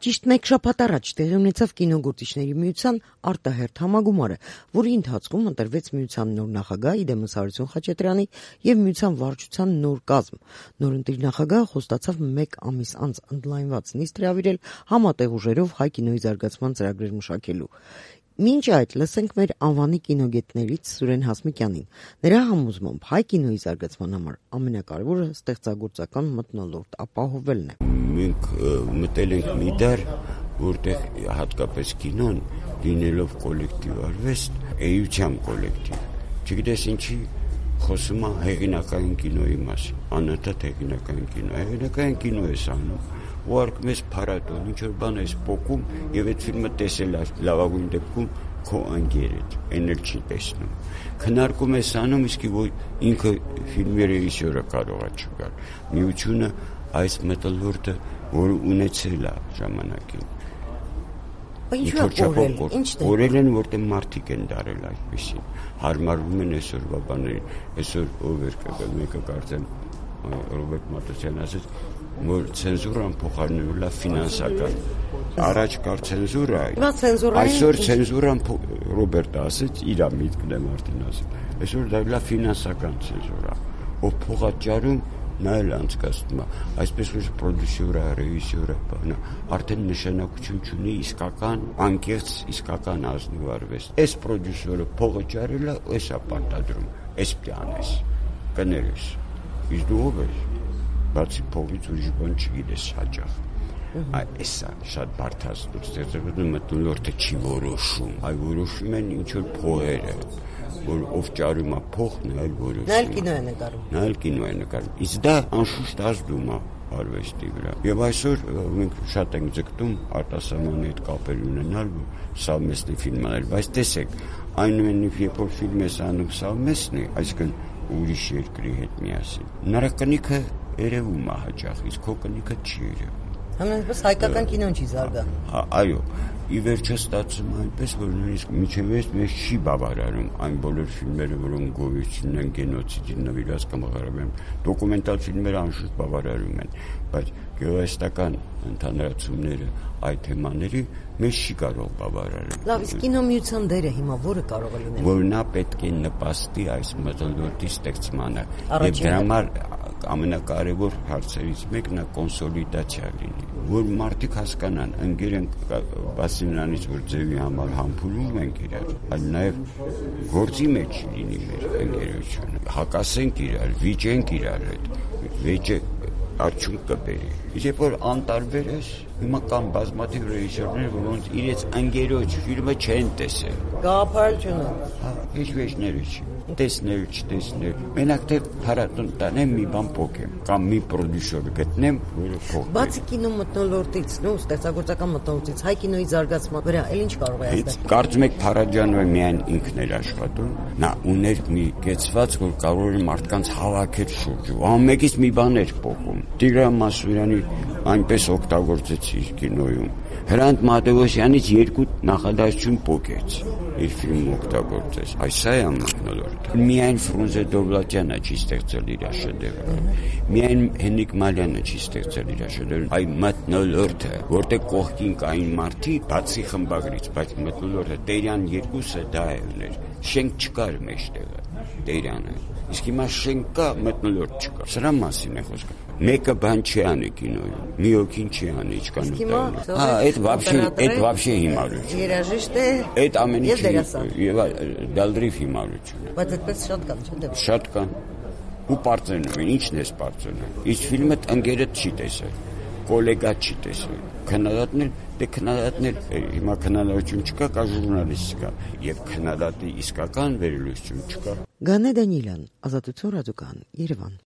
Ճիշտ մեկ շաբաթ առաջ տեղի ունեցավ կինոգործիչների միության արտահերթ համագումարը, որի ընթացքում ընտրվեց միության նոր նախագահ Իդեմս Հարություն Խաչատրյանի եւ միության վարչության նոր կազմ։ Նորընտիր նախագահը խոստացավ 1 ամիս անց ընդլայնված նիստ հրավիրել համատեղ ուժերով հայ կինոյի զարգացման ծրագրեր մշակելու։ Մինչ այդ լսենք մեր անվանի կինոգետներից Սուրեն Հասմիկյանին։ Նրա համոզմամբ հայ կինոյի զարգացման համար ամենակարևորը ստեղծագործական մթնոլորտ ապահովելն է։ Մենք մտել ենք մի դար, որտեղ հատկապես կինոն լինելով կոլեկտիվ արվեստ, էության կոլեկտիվ։ Չգիտես ինչի խոսում է հեղինակային կինոյի մասին, անընդհատ հեղինակային կինո է անում։ Ու արկում ես փառատոն, ինչ որ բան ես պոկում եւ այդ ֆիլմը տեսել ես լավագույն դեպքում քո անգերդ, այն էլ չի տեսնում։ Քննարկում ես անում, իսկ որ ինքը ֆիլմի ռեժիսորը կարող է չգալ։ Միությունը այս մտլորտը, որ ունեցել է ժամանակին։ Օրել են, որտեղ մարդիկ են դարել այդպեսին։ Հարմարվում են այսօրվա բաներին։ Այսօր ով էր կգալ, մեկը կարծեմ Ռոբերտ Մատոսյանն ասեց, որ ցենզուրան փոխարինվել է ֆինանսական։ Առաջ կար ցենզուրա, այսօր ցենզուրան Ռոբերտը ասեց, իր միտքն է Մարտին ասել։ Այսօր դա ֆինանսական ցենզուրա, ով փոխաճարում նա էլ անցկացնում է, այսպես որ պրոդյուսերը, ռեժիսորը, բանը արդեն նշանակություն չունի իսկական, անկեղծ իսկական ազնիվ արվեստ։ Այս պրոդյուսերը փողը ճարել է, էս է պարտադրում, էս պիանես, կներես, իսկ դու ով ես, բացի փողից ուրիշ բան չգիտես հաճախ։ Էսա շատ բարդացնում, ստեղծագործական մթնոլորտը չի որոշում, այ որոշում են ինչ որ փողերը, որ ով ճարում է փողն, այլ որոշում։ Նա էլ կինո է նկարում։ Իսկ դա անշուշտ ազդում է արվեստի վրա։ Եվ այսօր մենք շատ ենք ձգտում արտասահմանի հետ կապեր ունենալ, Սավմեսնի ֆիլմ անել, բայց տեսեք, այնուամենայնիվ երբ որ ֆիլմ ես անում Սավմեսնի, այսինքն ուրիշ երկրի հետ միասին, նրա կնիքը երևում է հաճախ, իսկ քո կնիքը չի երևում։ Համենայնպես հայկական կինոն չի զարգանում։ Այո, ի վերջո ստացվում է այնպես, որ նույնիսկ մինչև մեզ չի բավարարում այն բոլոր ֆիլմերը, որոնք գովություն են, գենոցիդին նվիրված կամ ղարաբաղյան դոկումենտալ ֆիլմերը անշուշտ բավարարում են, բայց գեղարվեստական ընդհանրացումները այդ թեմաների մեզ չի կարող բավարարել։ Լավ, իսկ կինոմիության դերը հիմա որը կարող է լինել։ Որ նա պետք է նպաստի այս մթնոլորտի ստեղծմանը։ Եվ դրա համար ամենակարևոր հարցերից մեկն է կոնսոլիդացիա լինի, որ մարդիկ հասկանան, ընկեր են բացի նրանից, որ ձևի համար համբուրում ենք իրար, այլ նաև գործի մեջ լինի մեր ընկերությունը, հակասենք իրար, վիճենք իրար հետ, վեճը արդյունք կբերի։ Երբ որ անտարբեր ես, հիմա կան բազմաթիվ ռեժիսորներ, որոնց իրենց ընկերոջ ֆիլմը չեն տեսել։ Գաղափարությունը։ Հեշվեջները չի։ Տեսնել, չտեսնել։ Մենակ թե փառատոն տանեմ մի բան փոքեմ, կամ մի պրոդյուսեր գտնեմ, որը փոխի։ Բացի կինո մթնոլորտից, ստեղծագործական մթնոլորտից, հայ կինոյի զարգացման վրա էլ ինչ կարող է ազդել։ Կարծում եք Փարաջանովը միայն ինքն էր աշխատում, նա ուներ մի կեցված, որ կարող էր մարդկանց հավաքել շուրջը։ Ամենից մի բան էր փոխում։ Տիգրան Մասուրյանի այնպես օգտագործեց իր կինոյում։ Հրանտ Մատեոսյանից 2 նախադասություն փոքեց։ Իր ֆիլմ օգտագործեց։ Այսա է մթնոլորտը։ Միայն Ֆրունզե Դովլատյանը չի ստեղծել իր շեդևրը։ Միայն Հենրիկ Մալյանը չի ստեղծել իր շեդևրը։ Այ մթնոլորտը, որտեղ կողքին կային մարդիկ, բացի խմբագրից, բայց մթնոլորտը Տերյան 2-ը դա էր։ Շենք չկար մեջտեղը, Տերյանը։ Իսկ հիմա շենք կա, մթնոլորտ չկա։ Սրա մասին է խոսքը։ Մեկը բան չի անի կինոյում, մի օքին չի անի, ինչքան ուտել։ Այդ вообще հիմարություն։ Երաժիշտ է։ Այդ ամեն ինչը եւ դալդրիվ հիմարություն է։ Բայց այդպես շատ կան, չէ՞։ Շատ կան։ Ու պարծենում են, ի՞նչն է պարծենում։ Իսկ ֆիլմը ընկերդ չի տեսել, կոլեգա չի տեսել։ Քննադատներ, հիմա քննադատություն չկա, կա ժուրնալիստ կա, եւ քննադատի իսկական վերլուծություն չկա։ Գանե Դանիելյան, Ազատություն ռադիոկայան, Երևան։